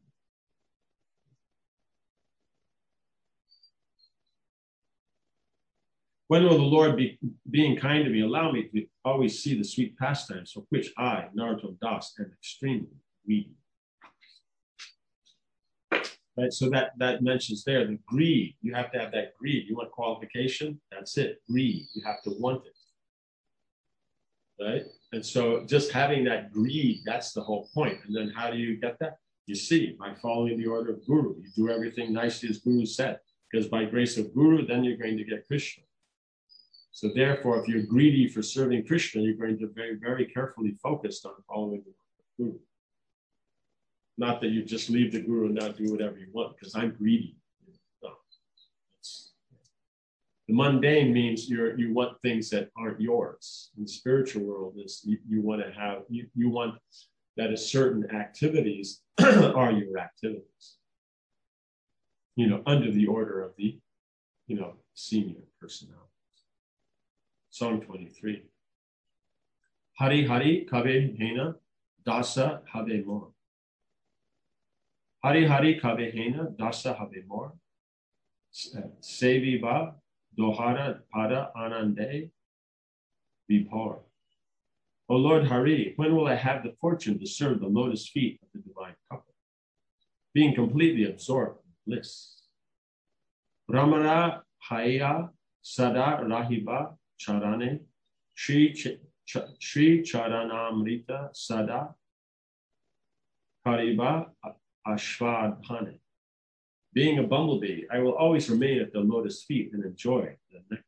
When will the Lord, being kind to me, allow me to always see the sweet pastimes for which I, Narottam Das, am extremely greedy? Right, so that mentions there the greed. You have to have that greed. You want qualification? That's it. Greed. You have to want it. Right? And so just having that greed, that's the whole point. And then how do you get that? You see, by following the order of Guru. You do everything nicely as Guru said. Because by grace of Guru, then you're going to get Krishna. So therefore, if you're greedy for serving Krishna, you're going to be very, very carefully focused on following the order of Guru. Not that you just leave the Guru and now do whatever you want, because I'm greedy. No. The mundane means you want things that aren't yours. In the spiritual world, you want to have, you want that a certain activities are your activities. Under the order of the, senior personality. Song 23. Hari Hari Kave Hena Dasa Have Mor. Hari Hari Kave Hena Dasa Have Mor. Sevi Ba Dohara Pada Anande Vipor. O Lord Hari, when will I have the fortune to serve the lotus feet of the divine couple, being completely absorbed in bliss? Brahmara Haya Sada Rahiba Charane Shri Charanamrita Sada Kariba Ashvadhane. Being a bumblebee, I will always remain at the lotus feet and enjoy the nectar.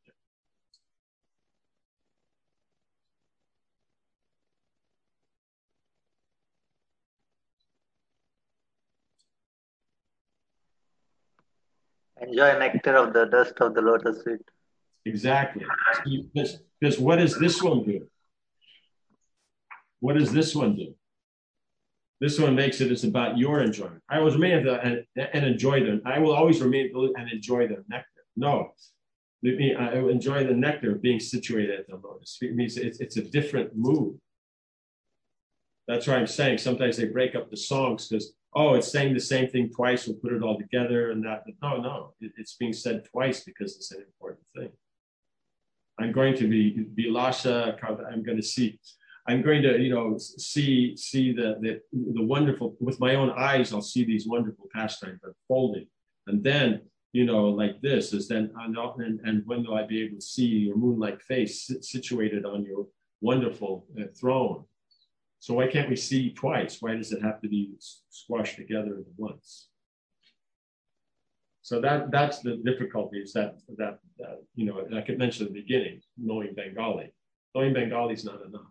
Enjoy nectar of the dust of the lotus feet. Exactly. Because what does this one do? What does this one do? This one makes it's about your enjoyment. I will remain and enjoy them. I will always remain and enjoy the nectar. No, I will enjoy the nectar of being situated at the lotus. It means it's a different mood. That's why I'm saying sometimes they break up the songs because, it's saying the same thing twice. We'll put it all together and that. No, it's being said twice because it's an important thing. I'm going to be Vilasha. I'm going to see. I'm going to, see the wonderful, with my own eyes, I'll see these wonderful pastimes unfolding. And then, like this is then, and when will I be able to see your moon-like face situated on your wonderful throne? So why can't we see twice? Why does it have to be squashed together at once? So that's the difficulty is that like I mentioned at the beginning, knowing Bengali. Knowing Bengali is not enough.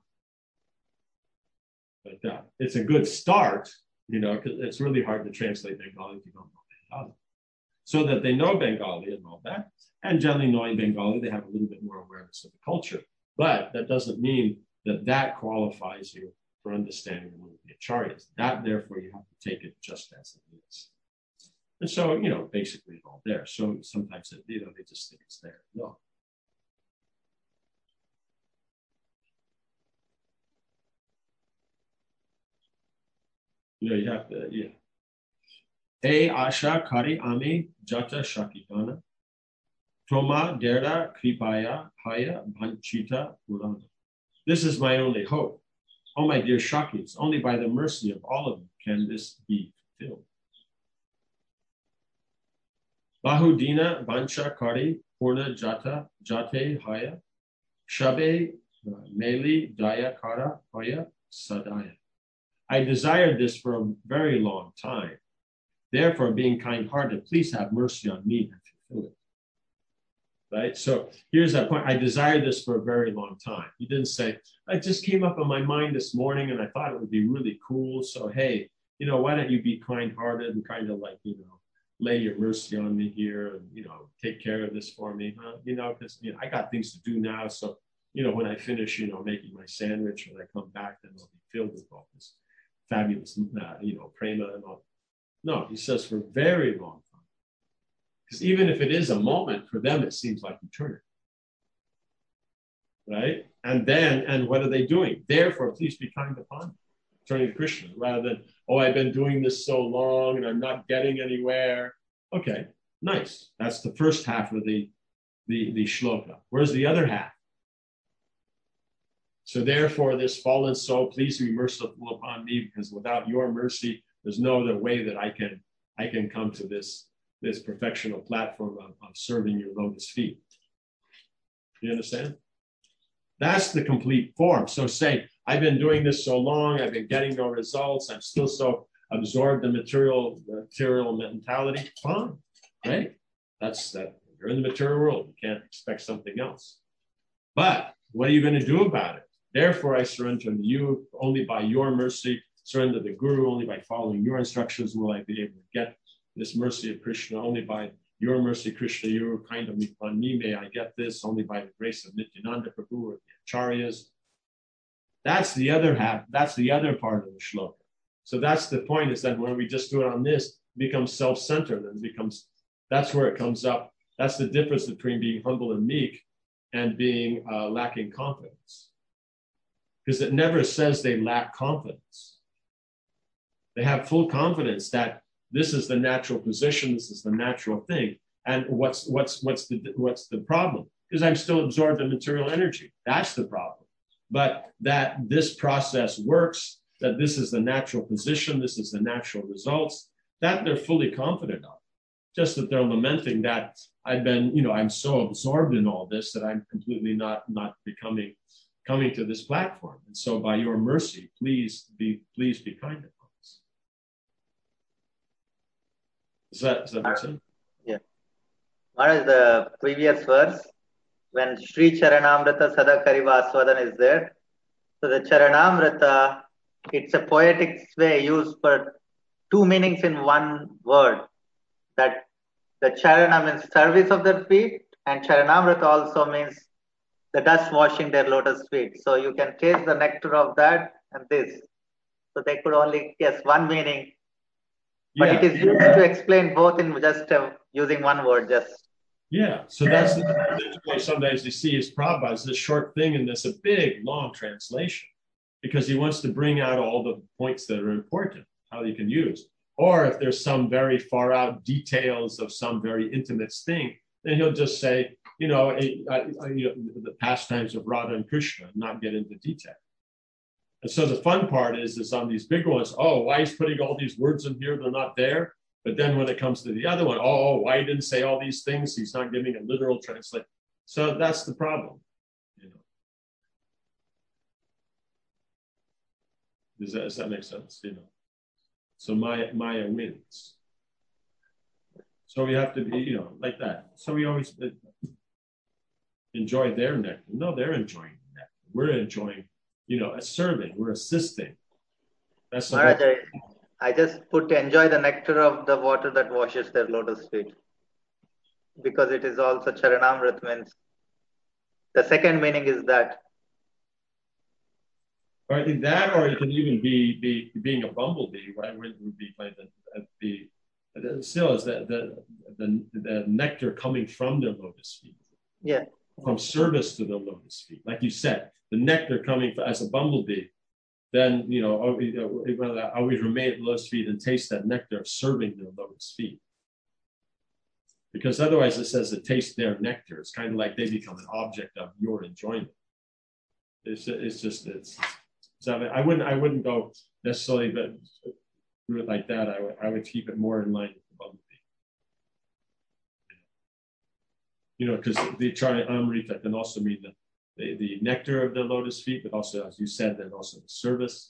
But it's a good start, because it's really hard to translate Bengali if you don't know Bengali. So that they know Bengali and all that. And generally knowing Bengali, they have a little bit more awareness of the culture. But that doesn't mean that qualifies you for understanding the acharyas. That, therefore, you have to take it just as it is. And so, basically it's all there. So sometimes, they just think it's there. No. You have to, yeah. Hey Asha Kari Ami Jata Shakitana Toma Dera Kripaya Haya Banchita Purana. This is my only hope. Oh, my dear Shakis, only by the mercy of all of you can this be fulfilled. Bahudina Bancha Kari Purna Jata Jate Haya Shabe Meli Daya Kara Haya Sadaya. I desired this for a very long time. Therefore, being kind-hearted, please have mercy on me and fulfill it. Right? So here's that point. I desired this for a very long time. He didn't say, it just came up in my mind this morning and I thought it would be really cool. So, hey, why don't you be kind-hearted and kind of like, lay your mercy on me here and, take care of this for me, huh? Because, I got things to do now. So, when I finish, making my sandwich, when I come back, then I'll be filled with all this fabulous, prema and all. No, he says for a very long time. Because even if it is a moment, for them, it seems like eternity. Right? And what are they doing? Therefore, please be kind upon me. Turning to Krishna, rather than, I've been doing this so long and I'm not getting anywhere. Okay, nice. That's the first half of the shloka. Where's the other half? So therefore, this fallen soul, please be merciful upon me, because without your mercy, there's no other way that I can come to this perfectional platform of serving your lotus feet. You understand? That's the complete form. So say, I've been doing this so long, I've been getting no results, I'm still so absorbed in material mentality. Fine, right? That's that. You're in the material world. You can't expect something else. But what are you going to do about it? Therefore, I surrender to you. Only by your mercy, surrender to the Guru. Only by following your instructions will I be able to get this mercy of Krishna. Only by your mercy, Krishna, you are kind on me. May I get this? Only by the grace of Nityananda Prabhu or the Acharyas. That's the other half. That's the other part of the shloka. So that's the point, is that when we just do it on this, it becomes self-centered and that's where it comes up. That's the difference between being humble and meek and being lacking confidence. Because it never says they lack confidence. They have full confidence that this is the natural position, this is the natural thing. And what's the problem? Because I'm still absorbed in material energy. That's the problem. But that this process works, that this is the natural position, this is the natural results, that they're fully confident of. Just that they're lamenting that I'm so absorbed in all this that I'm completely not coming to this platform. And so by your mercy, please be kind upon us. Does that make sense? Yeah. Maharaj, the previous verse, when Sri Charanamrita Sadakari Vaswadan is there, so the Charanamrita, it's a poetic way used for two meanings in one word. That the Charana means service of their feet, and Charanamrita also means the dust washing their lotus feet. So you can taste the nectar of that and this. So they could only guess one meaning. But it is used to explain both in just using one word. Yeah, so that's the way sometimes you see his Prabhupada as this short thing and this a big, long translation, because he wants to bring out all the points that are important, how you can use. Or if there's some very far out details of some very intimate thing, then he'll just say, the pastimes of Radha and Krishna, and not get into detail. And so the fun part is on these big ones, why he's putting all these words in here, they're not there. But then when it comes to the other one, why he didn't say all these things? He's not giving a literal translation. So that's the problem. Does that make sense? So Maya wins. So we have to be, like that. So we always enjoy their nectar. No, they're enjoying the nectar. We're enjoying, serving. We're assisting. That's the Maharaj, I just put enjoy the nectar of the water that washes their lotus feet, because it is also Charanamrit means. The second meaning is that Or that, or it can even be being a bumblebee, right? Would be like the still is the nectar coming from the lotus feet. Yeah. From service to the lotus feet. Like you said, the nectar coming as a bumblebee, then, always remain at the lotus feet and taste that nectar of serving the lotus feet. Because otherwise it says to taste their nectar. It's kind of like they become an object of your enjoyment. So I wouldn't go necessarily but do it like that. I would keep it more in line with the bumblebee. Because the Acharya Amrita can also mean the nectar of the lotus feet, but also, as you said, then also the service.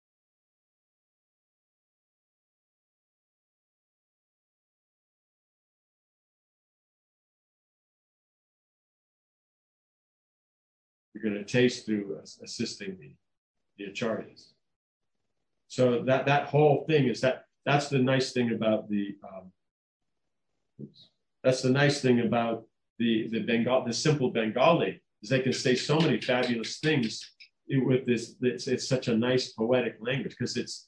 You're going to taste through assisting the acharyas. So that whole thing is that's the nice thing about the simple Bengali is they can say so many fabulous things with this. It's such a nice poetic language because it's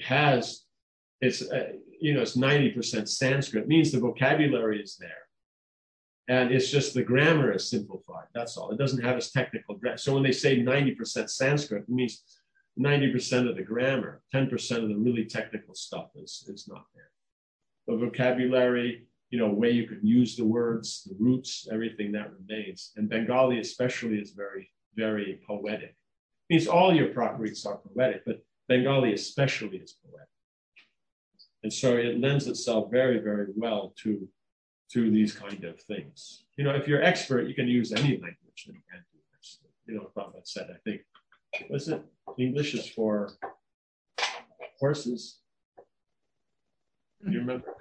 90% Sanskrit. It means the vocabulary is there. And it's just the grammar is simplified. That's all. It doesn't have its technical grammar. So when they say 90% Sanskrit, it means 90% of the grammar, 10% of the really technical stuff is not there. The vocabulary, way you could use the words, the roots, everything that remains. And Bengali especially is very, very poetic. It means all your Prakrits are poetic, but Bengali especially is poetic. And so it lends itself very, very well to these kind of things. If you're expert, you can use any language that you can do this. Prabhupada said, I think, was it English is for horses? Do you remember?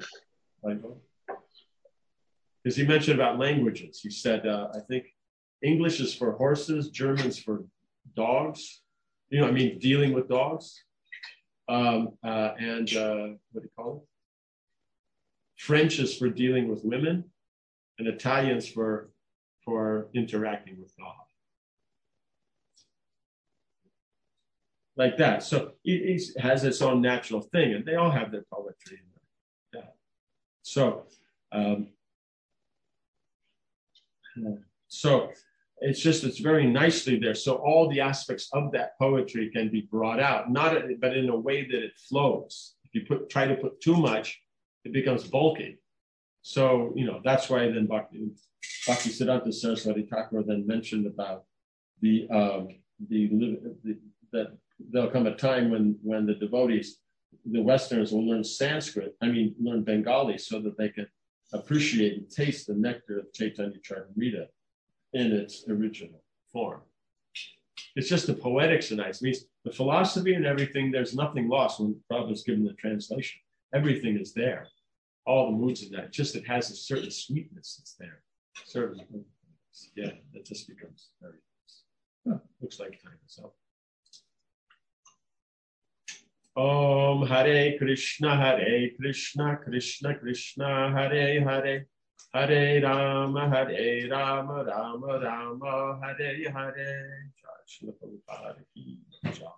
Because he mentioned about languages. He said, I think English is for horses, German's for dogs. Dealing with dogs. And what do you call it? French is for dealing with women, and Italian's for interacting with God. Like that. So it has its own natural thing, and they all have their poetry. Yeah. So it's very nicely there. So all the aspects of that poetry can be brought out, but in a way that it flows. If you try to put too much, it becomes bulky. So, that's why then Bhaktisiddhanta Saraswati Thakur then mentioned about that there'll come a time when the devotees, the Westerners, will learn learn Bengali so that they can appreciate and taste the nectar of Chaitanya Charitamrita in its original form. It's just the poetics are nice. It means the philosophy and everything, there's nothing lost when Prabhupada's given the translation. Everything is there. All the moods in that. It has a certain sweetness that's there. That just becomes very nice. Looks like time is up. Om Hare Krishna, Krishna Krishna, Hare Hare, Hare Rama, Rama Rama, Hare Hare.